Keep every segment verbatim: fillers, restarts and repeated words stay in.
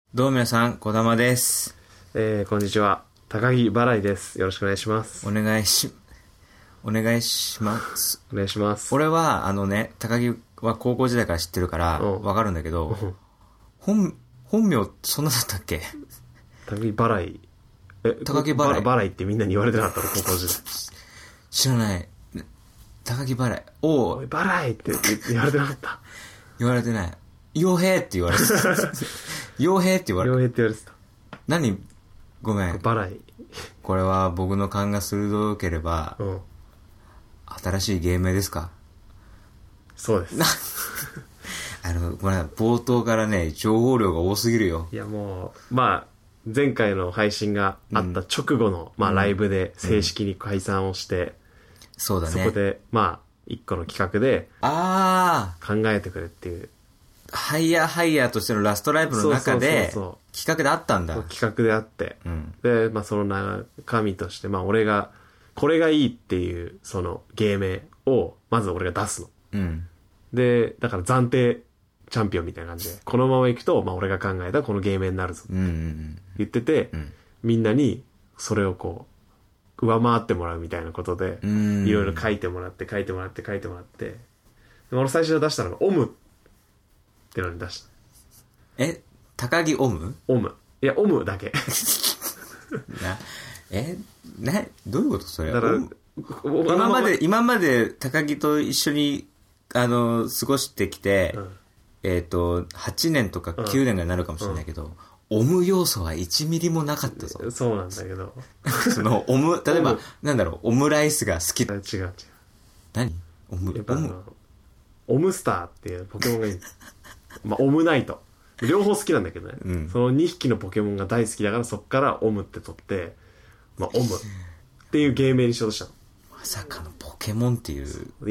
どうも皆さん、小玉です。 えー、こんにちは。高木払いです。よろしくお願いします。 お願いし、お願いします。 お願いします。 俺は、あのね、高木は高校時代から知ってるから、わかるんだけど、本、本名、そんなだったっけ？ 高木払い。 え、高木払い。 払いってみんなに言われてなかったの、高校時代。 知らない。高木払い。おおい、払いって言われてなかった。 言われてない。傭兵って言われてた。傭兵って言われてた。 傭兵って言われてた。 何？ごめん。 払い。 これは僕の勘が鋭ければ、うん、新しい芸名ですか？ そうです。 あの、これ冒頭からね、情報量が多すぎるよ。 いやもう、まあ、前回の配信があった直後の、うん、まあライブで正式に解散をして、うん、 そうだね。 そこで、まあ、一個の企画で、 ああ、 考えてくれっていう。 ハイヤーハイヤーとしてのラストライブの中で企画であったんだ。 そう企画であって、うん、で、まあ、その中身として、まあ、俺がこれがいいっていうその芸名をまず俺が出すの、うん、でだから暫定チャンピオンみたいな感じでこのままいくと、まあ、俺が考えたこの芸名になるぞって言ってて、うんうんうん、みんなにそれをこう上回ってもらうみたいなことでいろいろ書いてもらって書いてもらって書いてもらってで俺最初出したのがオムってのに出した。 え、高木オム？ オム。いや、オムだけ。 な、え、な、どういうことそれ？ だから今まで、今まで高木と一緒に、あの、過ごしてきて、うん、えっと、はちねんとかきゅうねんぐらいになるかもしれないけど、うん、オム要素はいちミリもなかったぞ。 そうなんだけど。 その、オム、例えば、なんだろう、オムライスが好き。 違う違う。 何？オム、 オム。オムスターっていうポケモンがいいんです。まあ、オムナイト。両方好きなんだけどね、うん。そのにひきのポケモンが大好きだからそっからオムって取って、まあ、オムっていう芸名にしようとしたの。 まさかのポケモンっていう。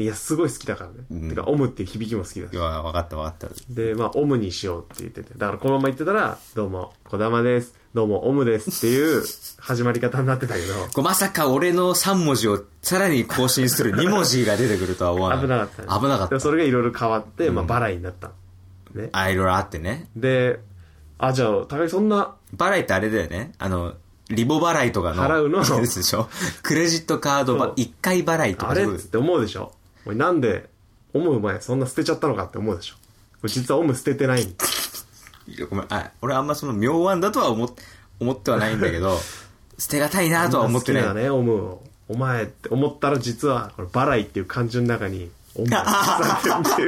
いや、すごい好きだからね。うん、てか、オムっていう響きも好きだし。 いや、わかったわかった。 で、まあ、オムにしようって言ってて。だからこのまま言ってたら、どうも、小玉です。どうも、オムですっていう始まり方になってたけど。 まさか俺のさん文字をさらに更新するに文字が出てくるとは思わない。 危なかった、ね。 危なかった。 でそれがいろいろ変わって、まあ、バライになったの。ね、 あ、いろいろあってね。 で、あ、じゃあ、高木そんな。 払いってあれだよね。あの、リボ払いとかの。 払うの。 でしょ。クレジットカードば、一回払いとか。 あれって思うでしょ。おいなんで、オム前そんな捨てちゃったのかって思うでしょ。実はオム捨ててないんだ。 いや、ごめん、あ、俺あんまその妙案だとは思、思ってはないんだけど、捨てがたいなとは思ってない。 好きだね、オムを。お前って思ったら実は、これ払いっていう漢字の中に、オムが使ってるっていう。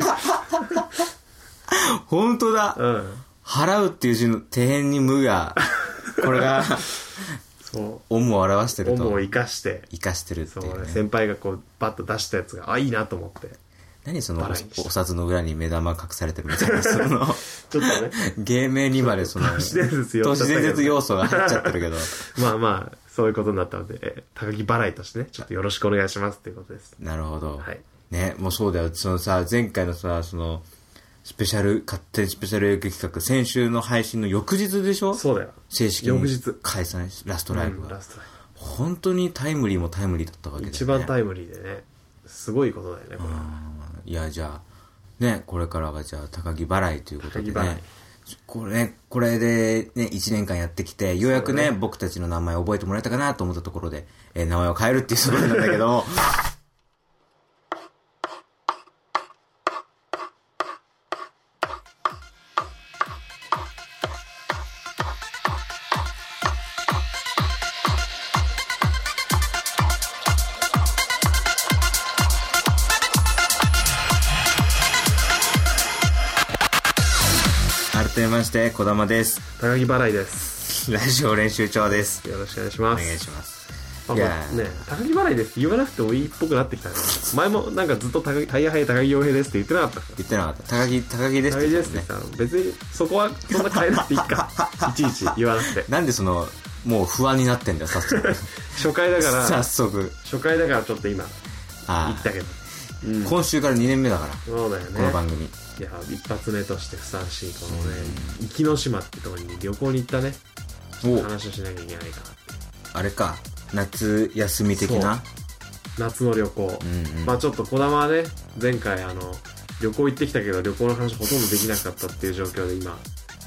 本当だ、うん、払うっていう字の底辺に無がこれがそうオムを表してるとオムを生かして生かしてるっていう、ね、 そう先輩がこうバッと出したやつがあいいなと思って何その お, お札の裏に目玉隠されてるみたいなそのちょっとね芸名にまでその都市伝説都市伝説要素が入っちゃってるけどまあまあそういうことになったので高木払いとしてねちょっとよろしくお願いしますっていうことです。 なるほど、 はい、 ねもうそうだよそのさ前回のさそのスペシャル、勝手にスペシャル企画、先週の配信の翌日でしょ？ そうだよ。 正式に解散、ラストライブが、うん、ラストライブ。本当にタイムリーもタイムリーだったわけだよね。 一番タイムリーでね。すごいことだよね、これ。いや、じゃあ、ね、これからはじゃあ、高木払いということでね。これね、これでね、いちねんかんやってきて、ようやくね、ね僕たちの名前を覚えてもらえたかなと思ったところで、えー、名前を変えるっていうところなんだけど、改めまして小玉です。 高木払いです。 ラジオ練習長です。 よろしくお願いします。 お願いします。 いやね高木払いですって言わなくてもいいっぽくなってきたね。前もなんかずっと高木タイヤハイ高木洋平ですって言ってなかった。 言ってなかった。高木高木ですって言ってね。 高木ですって別にそこはそんな変えなくていいか。いちいち言わなくて。 なんでそのもう不安になってんだよ早速。 初回だから早速。 初回だからちょっと今言ったけど。 うん、今週からにねんめだから。 そうだよね。 この番組。 いや一発目としてふさわしいこのね壱岐島ってところに旅行に行ったね話をしなきゃいけないかなってあれか夏休み的な夏の旅行、うんうん、まあちょっと児玉はね前回あの旅行行ってきたけど旅行の話ほとんどできなかったっていう状況で今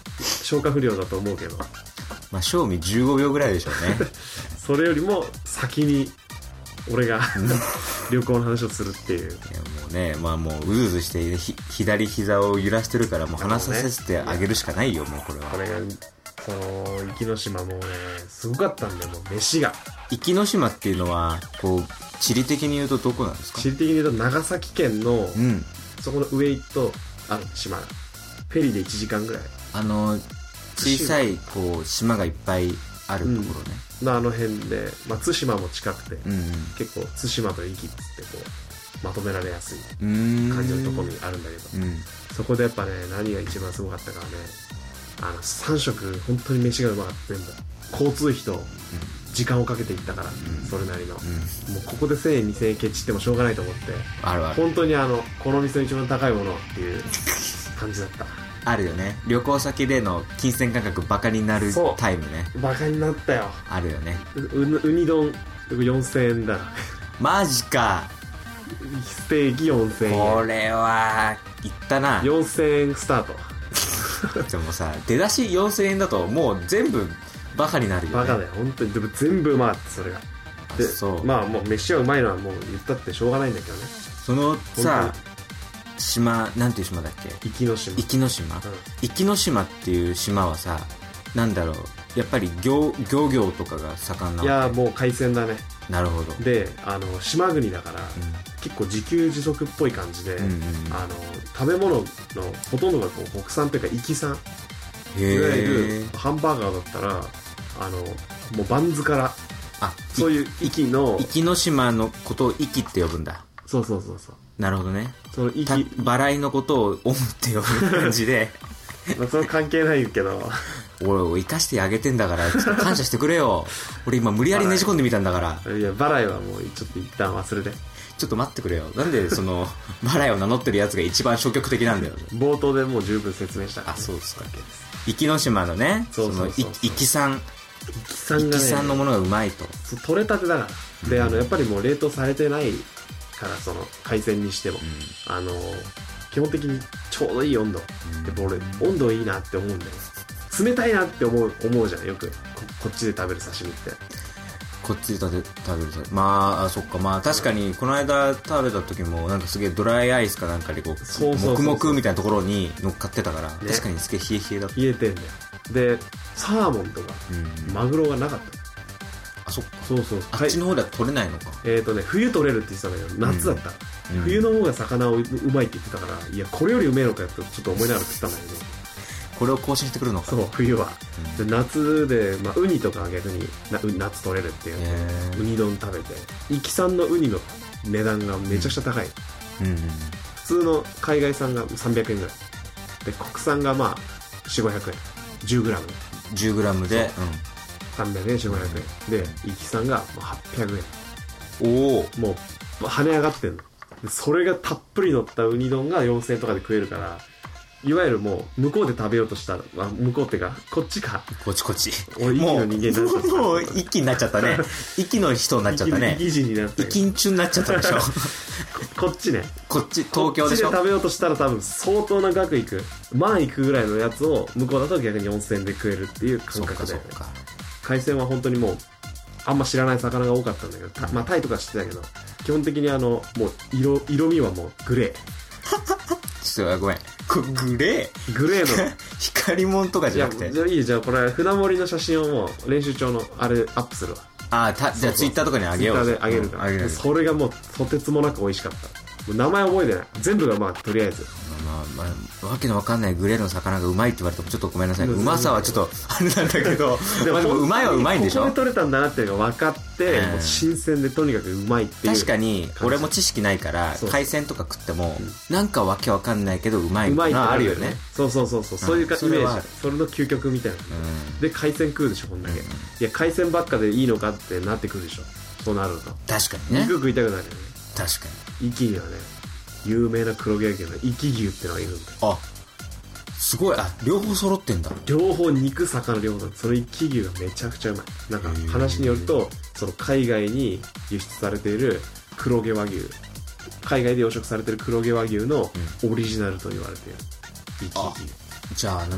消化不良だと思うけどまあ賞味じゅうごびょうぐらいでしょうねそれよりも先に俺が旅行の話をするっていう。いやもうね、まあもううずうずしてひ左膝を揺らしてるからもう話させてあげるしかないよ、もうこれは。 これがその壱岐島もねすごかったんだよ、もう飯が。 壱岐島っていうのはこう地理的に言うとどこなんですか？ 地理的に言うと長崎県の、うん、そこの上行くとある島、フェリーでいちじかんぐらい、あの小さいこう島がいっぱいあるところね、 うん、あの辺で、まあ、対馬も近くて、うんうん、結構対馬と壱岐ってこうまとめられやすい感じのところにあるんだけど、うん、そこでやっぱね何が一番すごかったかはね、あのさん食本当に飯がうまかった。全部交通費と時間をかけていったから、うん、それなりの、うん、もうここでせんえんにせんえんケチってもしょうがないと思って、あるある、本当にあのこの店の一番高いものっていう感じだったあるよね。旅行先での金銭感覚バカになるタイムね。 バカになったよ。 あるよね。 う、う、ウニ丼よんせんえんだマジか。 ステーキよんせんえん。 これはいったな。 よんせんえんスタートでもさ出だしよんせんえんだともう全部バカになるよね。 バカだよ本当に。でも全部うまかったそれが。でそうまあもう飯はうまいのはもう言ったってしょうがないんだけどね。 そのさ島なんていう島だっけ？ 壱岐島。 壱岐島、うん、壱岐島っていう島はさ、なんだろう、やっぱり漁漁業とかが盛んなわけ？いやもう海鮮だね。 なるほど。 であの島国だから、うん、結構自給自足っぽい感じで、うんうんうん、あの食べ物のほとんどがこう国産というか壱岐産。いわゆるハンバーガーだったらあのもうバンズから、あそういう壱岐の壱岐島のことを壱岐って呼ぶんだ。 そうそうそうそう。 なるほどね。その壱岐払いのことをオムって呼ぶ感じでまあそれ関係ないけど俺を生かしてあげてんだからちょっと感謝してくれよ俺今無理やりねじ込んでみたんだから。 いや払いはもうちょっと一旦忘れて。 ちょっと待ってくれよ。なんでその払いを名乗ってるやつが一番消極的なんだよ冒頭でもう十分説明したから、 ね、あそうですか。壱岐島のね、その壱岐産壱岐産がね、壱岐産のものがうまいと。 取れたてだから、であのやっぱりもう冷凍されてないからその海鮮にしても、うん、あの基本的にちょうどいい温度、うん、で俺温度いいなって思うんだよ。冷たいなって思う思うじゃんよく こ, こっちで食べる刺身って。 こっちで食べる刺身まああそっか。まあ確かにこの間食べた時もなんかすげえドライアイスかなんかでこう黙々みたいなところに乗っかってたから、ね、確かにすげえ冷え冷えだった。 冷えてんだよ。でサーモンとか、うん、マグロがなかった。 あそっか。 そうそう。 あっちの方では取れないのか。 えーとね冬取れるって言ってたんだけど夏だった、うん、冬の方が魚をうまいって言ってたから、いやこれよりうめえのかよってちょっと思いながら食ったんだけどこれを更新してくるのか。 そう冬は、うん、で夏で、まあ、ウニとかは逆にな夏取れるっていうウニ丼食べて、壱岐産のウニの値段がめちゃくちゃ高い、うんうんうん、普通の海外産がさんびゃくえんぐらいで国産がまあよんひゃくごひゃくえん じゅうグラムじゅうグラム で、うん、 さんびゃくえん よんひゃくごひゃくえんで壱岐産がはっぴゃくえん。 おおもう跳ね上がってんので、それがたっぷり乗ったウニ丼がよんせんえんとかで食えるから、いわゆるもう向こうで食べようとしたら、まあ、向こうってかこっちかこっちこっち俺壱岐の人間になっちゃった。 もう一気になっちゃったね壱岐の人になっちゃったね。 壱岐人になった壱岐中になっちゃったでしょこ, こっちね。 こっち東京でしょ。 こっちで食べようとしたら多分相当な額いく万いくぐらいのやつを向こうだと逆によんせんえんで食えるっていう感覚で。海鮮は本当にもうあんま知らない魚が多かったんだけど、まあタイとか知ってたけど基本的にあのもう 色, 色味はもうグレーちょっとごめんグレーグレーの光もんとかじゃなくて。 じゃあいいじゃあこれ船盛りの写真をもう練習帳のあれアップするわ。 ああじゃあツイッターとかにあげよう。 ツイッターであげるから、うん、それがもうとてつもなく美味しかった。もう名前覚えてない全部がまあとりあえずまあまあわけのわかんないグレーの魚がうまいって言われてもちょっとごめんなさい。うまさはちょっとあれなんだけどでも、まあ、でもうまいはうまいんでしょ。 ここで取れたんだなっていうのが分かって、うん、もう新鮮でとにかくうまいっていう。 確かに俺も知識ないから海鮮とか食っても、うん、なんかわけわかんないけどうまいのはあるよね。 そうそうそうそう、うん、そういうイメージ。それの究極みたいな、うん、で海鮮食うでしょこんだけ、うん、いや海鮮ばっかでいいのかってなってくるでしょそうなると。 確かにね。 肉食いたくなるよね。 確かに壱岐にはね有名な黒毛和牛の壱岐牛ってのがいるんだよ。 あすごい。あ両方揃ってんだ。 両方肉魚両方。その壱岐牛がめちゃくちゃうまい。なんか話によるとその海外に輸出されている黒毛和牛、海外で養殖されている黒毛和牛のオリジナルと言われている壱岐牛、 うん、じゃあなんだ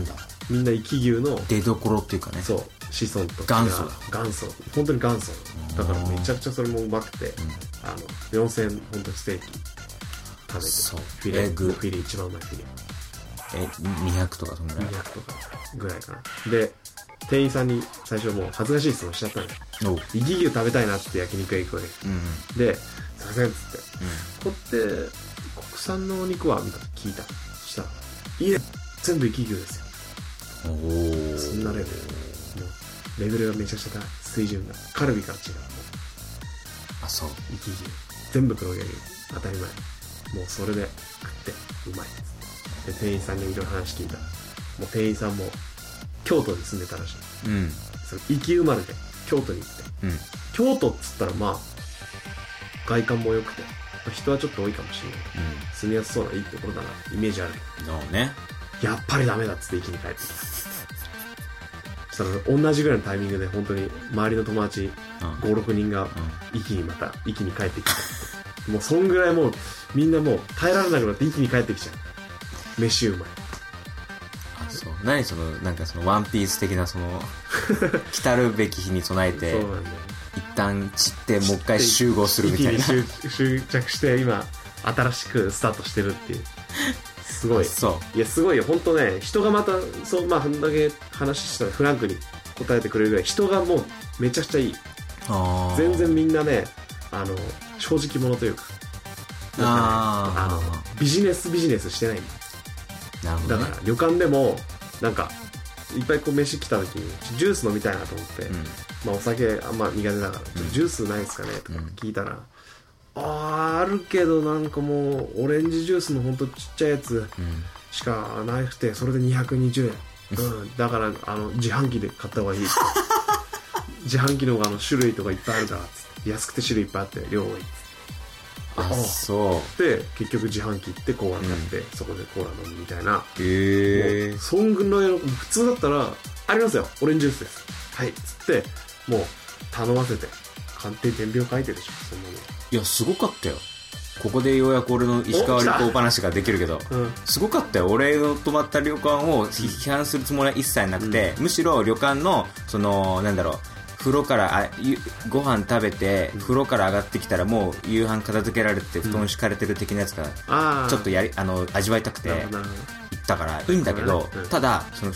みんな生き牛の出どころっていうかね、 そう子孫と元祖だ、 元祖本当に元祖だからめちゃくちゃそれもうまくて、うん、あのよんせんえん本当にステーキ食べて、 そうフィレグフィレ一番うまいフィレえにひゃくとかそんぐらいにひゃくとかぐらいかな。で店員さんに最初もう恥ずかしい質問しちゃったのよ。生き牛食べたいなって焼肉屋行くわけ、うん、で「すいません」っつって、うん、ここって国産のお肉はみたいな聞いた。そしたら「いえ全部生き牛ですよ」おおそんなレベル、もうレベルがめちゃくちゃ高い、水準がカルビから違う。もうあそう生き牛全部黒毛牛当たり前、もうそれで食ってうまいっつってで店員さんにいろいろ話聞いたら、もう店員さんも京都に住んでたらしい、うん、その生き生まれで京都に行って、うん、京都っつったらまあ外観も良くて人はちょっと多いかもしれないけど、うん、住みやすそうないいところだなイメージあるけど、 ね、 やっぱりダメだっつって一気に帰ってきた。そしたら同じぐらいのタイミングで本当に周りの友達ごろくにんが一気にまた一気に帰ってきた、うん、もうそんぐらいもうみんなもう耐えられなくなって一気に帰ってきちゃう。飯うまい。 あそう何そのなんかそのワンピース的なその来たるべき日に備えてそうなんだよ、一旦散ってもう一回集合するみたいな、 一気に執着して今新しくスタートしてるっていう。すごい。そういやすごいよ本当ね。人がまたそうまあこんだけ話したらフランクに答えてくれるぐらい人がもうめちゃくちゃいい。あ全然みんなねあの正直者というか、なんか、ね、あのビジネスビジネスしてないんだ。なるほど、ね、だから旅館でもなんかいっぱいこう飯来た時にジュース飲みたいなと思って、うん、まあお酒あんま苦手だから、うん、ジュースないですかねとか聞いたら、うんあーあるけどなんかもうオレンジジュースのほんとちっちゃいやつしかなくてそれでにひゃくにじゅうえん、うん、だからあの自販機で買った方がいいって自販機の方があの種類とかいっぱいあるからつって安くて種類いっぱいあって量多いっつってあそうで結局自販機行ってコーラ買って、うん、そこでコーラ飲むみたいな。へえそんぐらいの普通だったらありますよオレンジジュースですはいっつってもう頼ませて鑑定伝票書いてるでしょそんなの。 いやすごかったよ。ここでようやく俺の石川旅行話ができるけど、うん、すごかったよ。俺の泊まった旅館を批判するつもりは一切なくて、うん、むしろ旅館のそのなんだろう風呂からあご飯食べて、うん、風呂から上がってきたらもう夕飯片付けられて布団敷かれてる的なやつが、うん、ちょっとやりあの味わいたくて行ったからいいんだけど、うん、ただその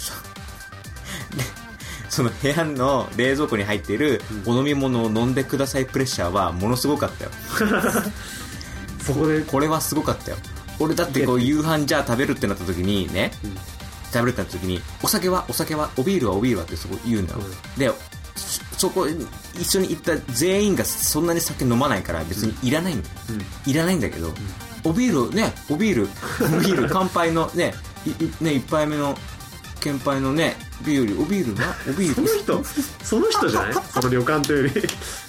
その部屋の冷蔵庫に入っているお飲み物を飲んでくださいプレッシャーはものすごかったよそこでこれはすごかったよ。俺だってこう夕飯じゃあ食べるってなった時にね、うん、食べるってなった時にお酒はお酒はおビールはおビールはってそこ言うんだよ、うん、でそこ一緒に行った全員がそんなに酒飲まないから別にいらないんだよ、うん、いらないんだけど、うん、おビールねおビールおビール乾杯のねいね一杯目の献杯のねビールおビールなおビールその人その人じゃないその旅館というより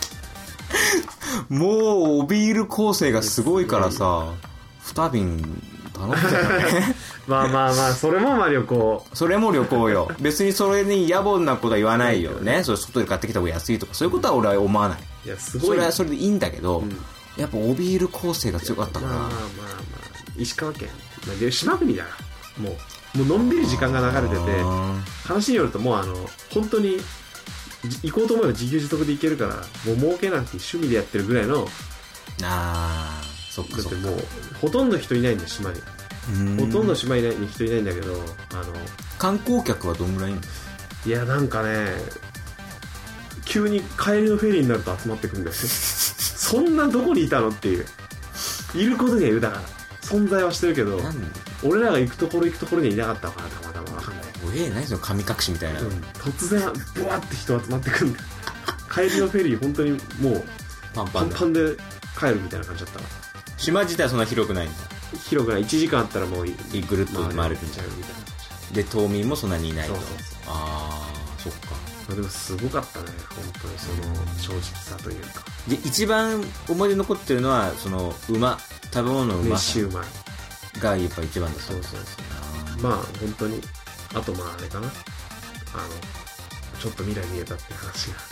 もうおビール構成がすごいからさに瓶頼んでたねまあまあまあそれもまあ旅行それも旅行よ。別にそれに野暮なことは言わないよね。それ外で買ってきた方が安いとかそういうことは俺は思わない。いやすごいそれはそれでいいんだけど、うん、やっぱおビール構成が強かったから。まあまあまあ、まあ、石川県、まあ、島国だからもうもうのんびり時間が流れてて話によるともうあの本当に行こうと思えば自給自足で行けるからもう儲けなくて趣味でやってるぐらいの。 あーそっかそっか。 だってもうほとんど人いないんだよ島に。ほとんど島に人いないんだけどあの観光客はどんぐらいいるの？ いやなんかね急に帰りのフェリーになると集まってくるんだよそんなどこにいたのっていういることにはいるだから存在はしてるけど俺らが行くところ行くところにはいなかったのかなたまたま分かんない。 おえ何その神隠しみたいな、うん、 突然ブワッて人集まってくるんだよ帰りのフェリー本当にもうパンパン で, パンパンで帰るみたいな感じだった。 島自体はそんな広くないんだ。 広くないいちじかんあったらもういぐるっと回れるんちゃうみたいなで島民もそんなにいないと。そうそうそうああそっか。 でもすごかったね本当にその正直さというか。 で一番思い出残ってるのはその馬食べ物のうまさ飯うまいがやっぱ一番だった。 そうそうそうまあ本当にあとまああれかなあのちょっと未来見えたって話が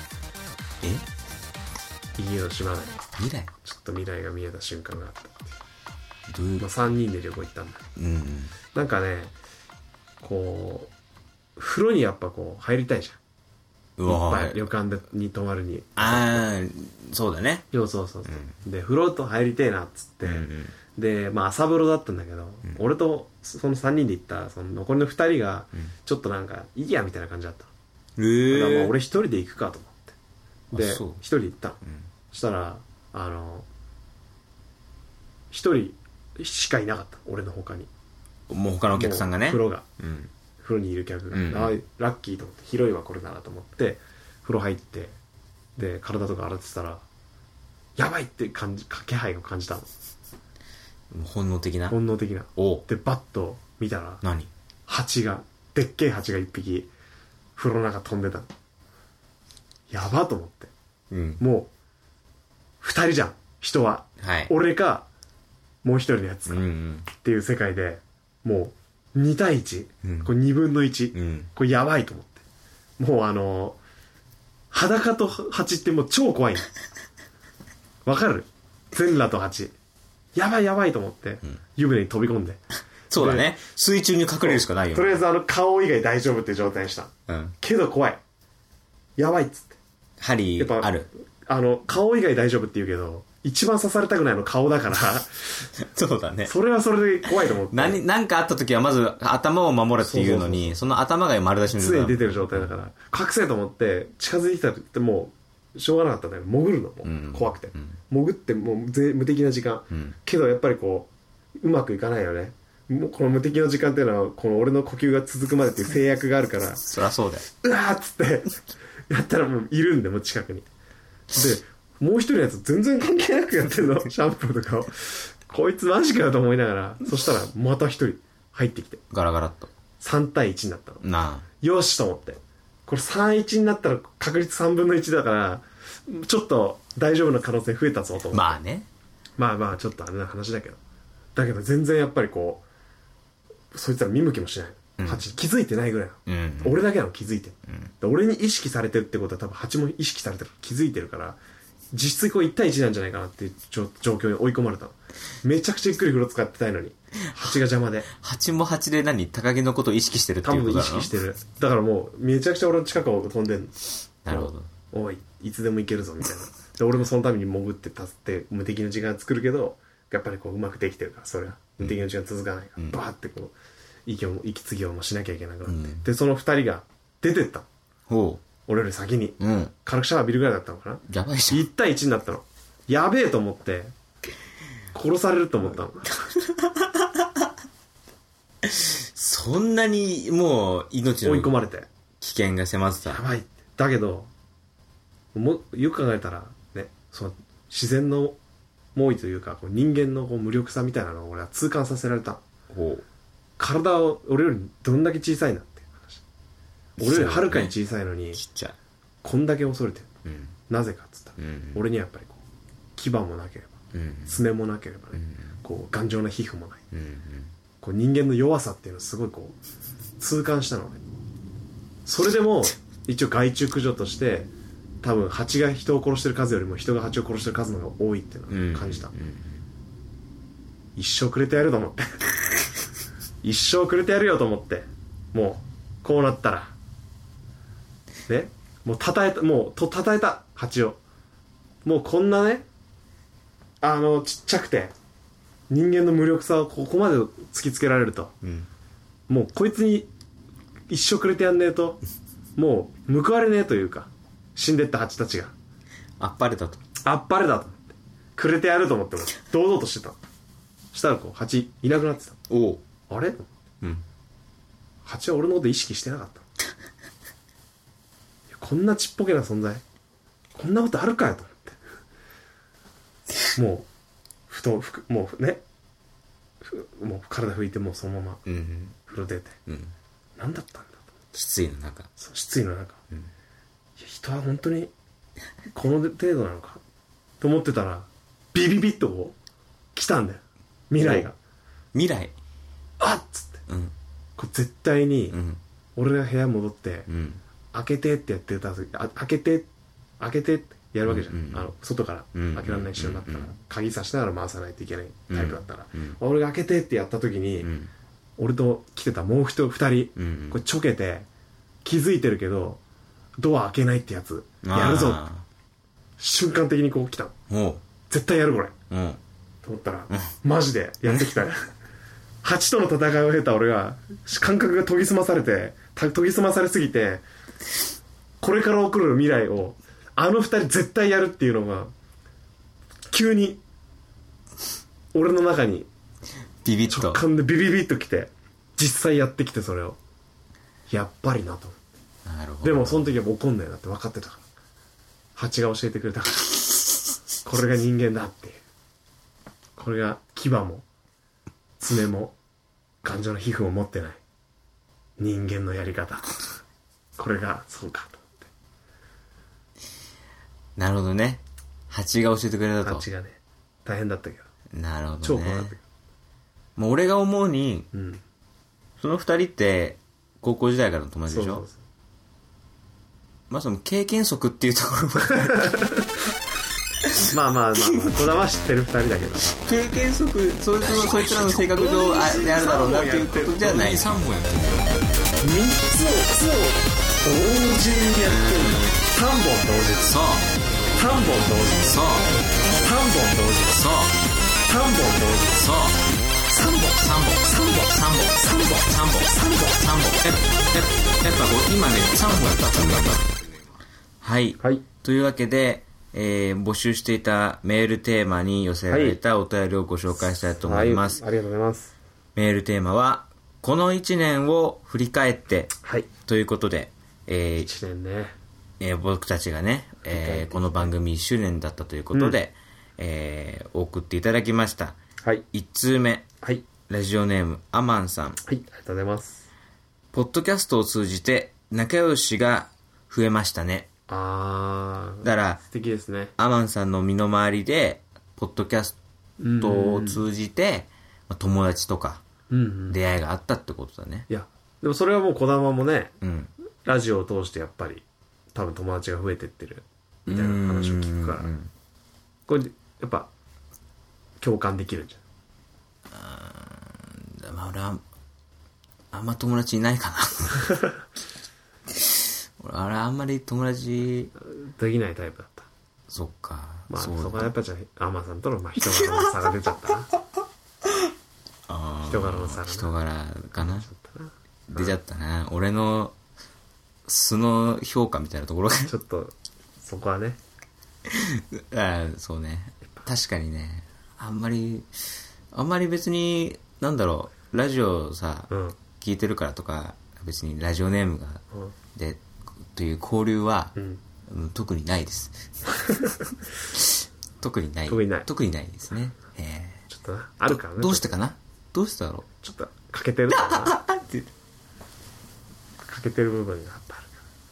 え家の島で未来ちょっと未来が見えた瞬間があったってどういう、 まあ、さんにんで旅行行ったんだ、うんうん、なんかねこ風呂にやっぱこう入りたいじゃん。 うわいっぱい旅館でに泊まるに。 ああ、そうだね。 そうそうそうそう、うん、で風呂と入りてえなっつって、うんうん、でまあ朝風呂だったんだけど、うん、俺とそのさんにんで行ったその残りのふたりがちょっとなんかいいやみたいな感じだった。へえー、だからまあ俺一人で行くかと思ってで一人で行ったの、うん、そしたらあの一人しかいなかった、俺の他に。 もう他のお客さんがね、 風呂が、うん、風呂にいる客が、うん、あラッキーと思って、広いわこれならと思って風呂入ってで体とか洗ってたらやばいって感じ気配を感じたの。 本能的な本能的な。おでバッと見たら何蜂がでっけえ蜂が一匹風呂の中飛んでたの。やばと思って、うん、もう二人じゃん人は、はい、俺かもう一人のやつか、うんうん、っていう世界でもうにたいいち、うん、これにぶんのいち、うん、これやばいと思って、もうあの裸と蜂ってもう超怖いのわかる？全裸と蜂やばいやばいと思って、うん、湯船に飛び込んでそうだね、水中に隠れるしかないよ、ね、 とりあえずあの顔以外大丈夫って状態にした、うん、けど怖いやばいっつって針あるあの顔以外大丈夫って言うけど一番刺されたくないの顔だからそうだね、 それはそれで怖いと思って、 何何かあった時はまず頭を守れっていうのに、そうそうそうそう、その頭が丸出しに常に出てる状態だから隠せと思って近づいてきたってもうしょうがなかったんだけど潜るのも、うん、怖くて、うん、潜ってもう無敵な時間、うん、けどやっぱりこううまくいかないよね。もうこの無敵の時間っていうのはこの俺の呼吸が続くまでっていう制約があるからそりゃそうだよ、 うわーっつってやったらもういるんでもう近くにでもう一人のやつ全然関係なくやってるのシャンプーとかをこいつマジかよと思いながら、そしたらまた一人入ってきてガラガラっとさんたいいちになったのなあ、 よしと思って、これさんいちになったら確率さんぶんのいちだからちょっと大丈夫な可能性増えたぞと思って、 まあね、 まあまあちょっとあれな話だけど、だけど全然やっぱりこうそいつら見向きもしない、うん、蜂気づいてないぐらいの、うんうん、俺だけなの気づいてる、うん、俺に意識されてるってことは多分蜂も意識されてる気づいてるから実質こういちたいいちなんじゃないかなっていう状況に追い込まれたの。めちゃくちゃゆっくり風呂使ってたいのに蜂が邪魔で。 蜂も蜂で何高木のことを意識してるっていうことだろ。 多分意識してる。だからもうめちゃくちゃ俺の近くを飛んでんの。 なるほど。 おいいつでも行けるぞみたいな。で俺もそのために潜って立って無敵の時間作るけどやっぱりこううまくできてるからそれは無敵の時間続かないから、うん、バーってこう息を息継ぎをもしなきゃいけなくなって、うん、でその二人が出てったほう俺より先に、うん、軽くシャワー浴びるぐらいだったのかな。 やばいじゃん。 いちたいいちになったの。やべえと思って殺されると思ったのそんなにもう命の追い込まれて危険が迫ってた。 やばいって。だけどもよく考えたらね、その自然の猛威というかこう人間のこう無力さみたいなのを俺は痛感させられた。ほう。体を俺よりどんだけ小さいなっていう話。俺よりはるかに小さいのに、 ちっちゃいこんだけ恐れてる、うん、なぜかっつったら、うん、俺にはやっぱりこう牙もなければ、うん、爪もなければね、うん、こう頑丈な皮膚もない、うん、こう人間の弱さっていうのをすごいこう痛感したのね。それでも一応害虫駆除として多分蜂が人を殺してる数よりも人が蜂を殺してる数の方が多いっていうのを感じた、うんうん、一生くれてやると思って一生くれてやるよと思って、もうこうなったらね、もう叩えた、もうと叩えた蜂を、もうこんなね、あのちっちゃくて人間の無力さをここまで突きつけられると、うん、もうこいつに一生くれてやんねえともう報われねえというか、死んでった蜂たちがあっぱれだとあっぱれだと思ってくれてやると思っても堂々としてた。したらこう蜂いなくなってた。おお、あれ、うん、蜂は俺のこと意識してなかったこんなちっぽけな存在こんなことあるかよと思ってもう布団ふくもうねもう体拭いてもうそのまま風呂出て、うんうん、何だったんだと思って、 失意の中、 そう失意の中、うん、いや人は本当にこの程度なのかと思ってたらビビビッとこう来たんだよ未来が。 未来あっつって、うん、これ絶対に俺が部屋戻って、うん、開けてってやってた時、あ開けて開けてってやるわけじゃん、うんうん、あの外から開けられない仕様になったら、うんうん、鍵さしながら回さないといけないタイプだったら、うんうん、俺が開けてってやった時に、うん、俺と来てたもう一人二人、うんうん、これちょけて気づいてるけどドア開けないってやつやるぞって瞬間的にこう来たの。絶対やるこれ、うん、と思ったら、うん、マジでやってきたねハチとの戦いを経た俺が感覚が研ぎ澄まされて研ぎ澄まされすぎて、これから起こる未来をあの二人絶対やるっていうのが急に俺の中にビビッと直感でビビビッときて、実際やってきて、それをやっぱりなと。 なるほど。 でもその時はもう怒んないなって分かってたから、蜂が教えてくれたからこれが人間だっていう、これが牙も爪も感情の皮膚も持ってない人間のやり方、これがそうかと思って。 なるほどね。蜂が教えてくれたと。 蜂がね、大変だったけど。 なるほどね。 超怖かったけど。 もう俺が思うに、 うん、 その二人って高校時代からの友達でしょ。そうそうそう。まあその経験則っていうところもまあまあまあまあ、児玉は知ってる二人だけど経験則、そいつのそいつらの性格上あであるだろうなっていうことじゃない。さんぼんやってるんだよ。 みっつを同時にやってるの。さんぼん同時。 そうさんぼん同時。 そうさんぼん同時。 そうさんぼん同時。 そうさんぼんさんぼんさんぼんさんぼんさんぼんさんぼんさんぼんさんぼんやっぱ今ねさんぼんやったんだ。はい、はい、というわけで、えー、募集していたメールテーマに寄せられたお便りをご紹介したいと思います、 はいはい、ありがとうございます。 メールテーマはこのいちねんを振り返って、 はい、 ということで、えー、 いちねんね、 えー、僕たちがね、えー、この番組いっしゅうねんだったということで、うん、えー、送っていただきました、 はい、 いち通目、 はい、 ラジオネームアマンさん、はい、 ありがとうございます。 ポッドキャストを通じて仲良しが増えましたね。 あー、 だから素敵ですね。 アマンさんの身の回りでポッドキャストを通じて、まあ、友達とか出会いがあったってことだね、 うんうん、いやでもそれはもう児玉もね、 うん、 ラジオを通してやっぱり多分友達が増えてってるみたいな話を聞くから、うんうん、これやっぱ共感できるんじゃん。 あー、まあ俺はあんま友達いないかな俺あれあんまり友達できないタイプだった。 そっか。 まあそこはやっぱじゃあアマさんとのまあ人柄の差が出ちゃったなあ人柄の差が人柄かな出ちゃったな、うん、俺の素の評価みたいなところがちょっとそこはねああそうね、確かにね、あんまりあんまり別になんだろう、ラジオさ、うん、聞いてるからとか別にラジオネームが、うん、でという交流は、うんうん、特にないです特にない特にない特にないですね、えー、ちょっとなあるからね。 どうしてかな、どうしてだろう、 ちょっと欠けてるかな欠けてる部分がやっぱあるから。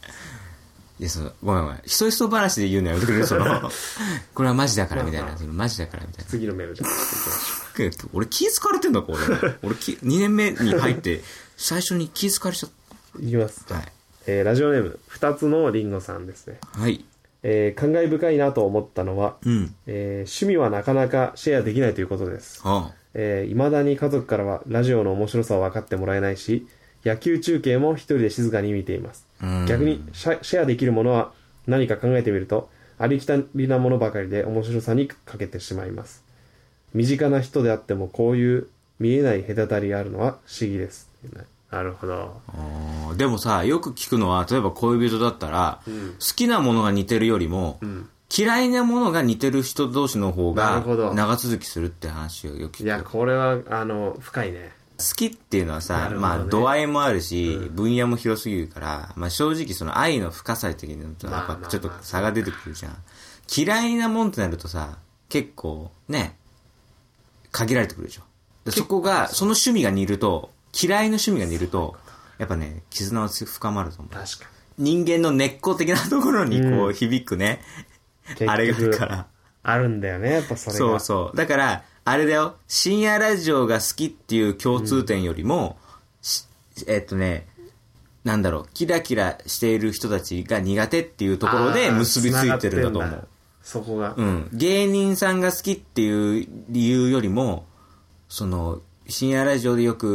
いやそのごめんごめん、ひそひそ話で言うのやめてくれるそのこれはマジだからみたいな、そのマジだからみたいな。 次のメールじゃん俺気使われてんだか俺俺にねんめに入って最初に気使われちゃった。 いきます、 はい、 えー、ラジオネームふたつのりんごさんですね。 はい、 えー、感慨深いなと思ったのは、 うんえー、趣味はなかなかシェアできないということです。 はあ、 えー、未だに家族からはラジオの面白さを分かってもらえないし、野球中継も一人で静かに見ています。逆にシェ、シェアできるものは何か考えてみるとありきたりなものばかりで面白さに欠けてしまいます。身近な人であってもこういう見えない隔たりがあるのは不思議です。なるほど。 でもさ、よく聞くのは、例えば恋人だったら、うん、好きなものが似てるよりも、うん、嫌いなものが似てる人同士の方が長続きするって話をよく聞く。 いや、これはあの深いね。 好きっていうのはさ、ね、まあ度合いもあるし、うん、分野も広すぎるから、まあ、正直その愛の深さ的にやっぱちょっと差が出てくるじゃん。嫌いなもんってなるとさ、結構ね、限られてくるでしょ。でそこが、その趣味が似ると、嫌いの趣味が似ると、やっぱね、絆は深まると思う。 確かに。人間の根っこ的なところにこう響くね、うん、あれがあるから。 あるんだよね、やっぱそれが。 そうそう。だから、あれだよ、深夜ラジオが好きっていう共通点よりも、うん、えっとね、なんだろう、キラキラしている人たちが苦手っていうところで結びついてるんだと思う。 そこが。 うん。芸人さんが好きっていう理由よりも、その、深夜ラジオでよく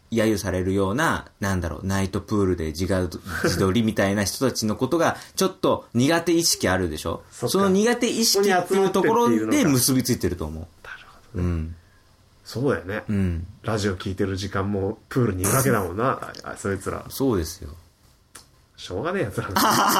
揶揄されるような、なんだろう、ナイトプールで自画自撮りみたいな人たちのことが、ちょっと苦手意識あるでしょ。そ, その苦手意識っていうところで結びついてると思う。 なるほどね。うん。そうだよね。 うん。 ラジオ聞いてる時間もプールにいるわけだもんな、あそいつら。 そうですよ。 しょうがねえやつら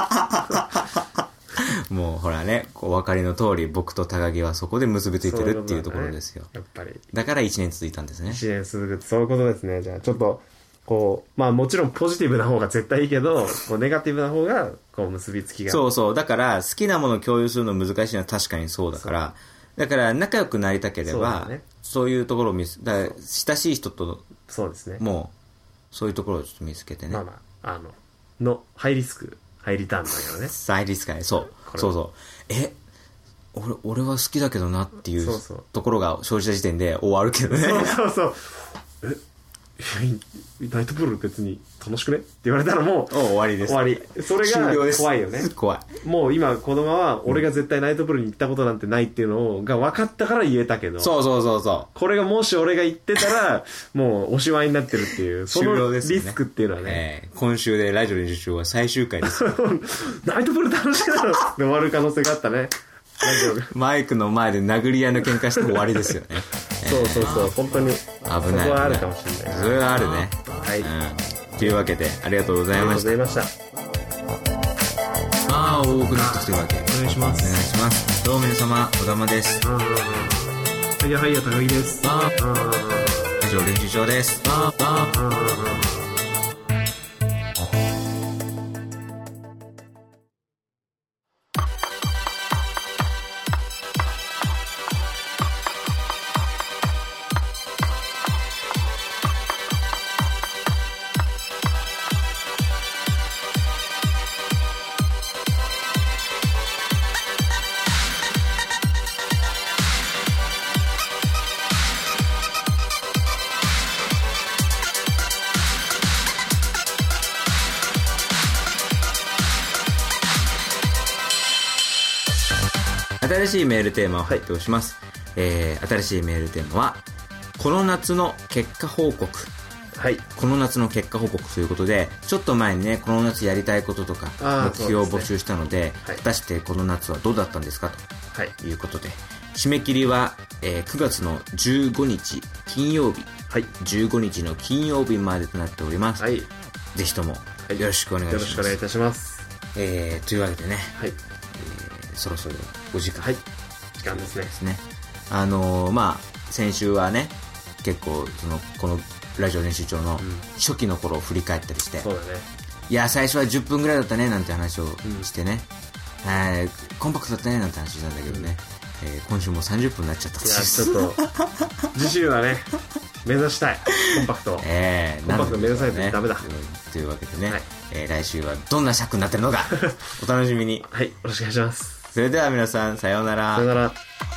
もうほらね、お分かりの通り、僕と高木はそこで結びついてるっていうところですよ。 やっぱり。 だからいちねん続いたんですね。 いちねん続く。そういうことですね。じゃあちょっと、こう、まあもちろんポジティブな方が絶対いいけど、こうネガティブな方が、こう結びつきが。 そうそう。だから好きなものを共有するの難しいのは確かにそうだから、だから仲良くなりたければ、そう、ね、そういうところを見つ、だから親しい人と、 そうですね。 もう、そういうところをちょっと見つけてね。 まあまあ、あの、の、ハイリスク。ハイリターンだけどね。 ハイリスクね。そう。そうそう。え、俺、俺は好きだけどなっていうところが生じた時点で終わるけどね。 そうそうそう。え、ナイトプール別に楽しくねって言われたらもう終わりです。 終わり。それが怖いよね。 怖い。 もう今子供は俺が絶対ナイトプールに行ったことなんてないっていうのが分かったから言えたけど。 そうそうそうそう。 これがもし俺が言ってたらもうおしまいになってるっていう。そのリスクっていうのはね。 えー、今週でラジオ練習中は最終回です。 ナイトプール楽しくなるって終わる可能性があったね。 マイクの前で殴り合いの喧嘩して終わりですよね。 そうそうそう、本当に。 危ない。そこはあるかもしれない。 それはあるね。 はい。 うん。というわけで、ありがとうございました。 ありがとうございました。ああ、多くなってきてるわけ。 お願いします。 お願いします。どうも皆様、小玉です。 はいやはいや、高木です。 以上、練習場です。新しいメールテーマを発表します、はい。えー、新しいメールテーマはこの夏の結果報告。 はい。 この夏の結果報告ということで、ちょっと前にね、この夏やりたいこととか目標を募集したので、でね、はい、果たしてこの夏はどうだったんですかということで、締め切りは、えー、くがつのじゅうごにち金曜日、はい、じゅうごにちの金曜日までとなっております。はい、ぜひともよろしくお願いします。 よろしくお願いいたします。 えー、というわけでね、はい、そろそろお時間、 はい、時間ですね。 ですね。あのー、まあ先週はね、結構そのこのラジオ練習帳の初期の頃を振り返ったりして、うん、 そうだね。 いや最初はじゅっぷんぐらいだったねなんて話をしてね、うん、えー、コンパクトだったねなんて話したんだけどね、うん、えー、今週もうさんじゅっぷんになっちゃったっていう。いやちょっと次週はね目指したいコンパクト、 えー、 コンパクト目指さないとダメだというわけでね、はい、えー、来週はどんな尺になってるのかお楽しみに。 はい、よろしくお願いします。 それでは皆さんさようなら。 さようなら。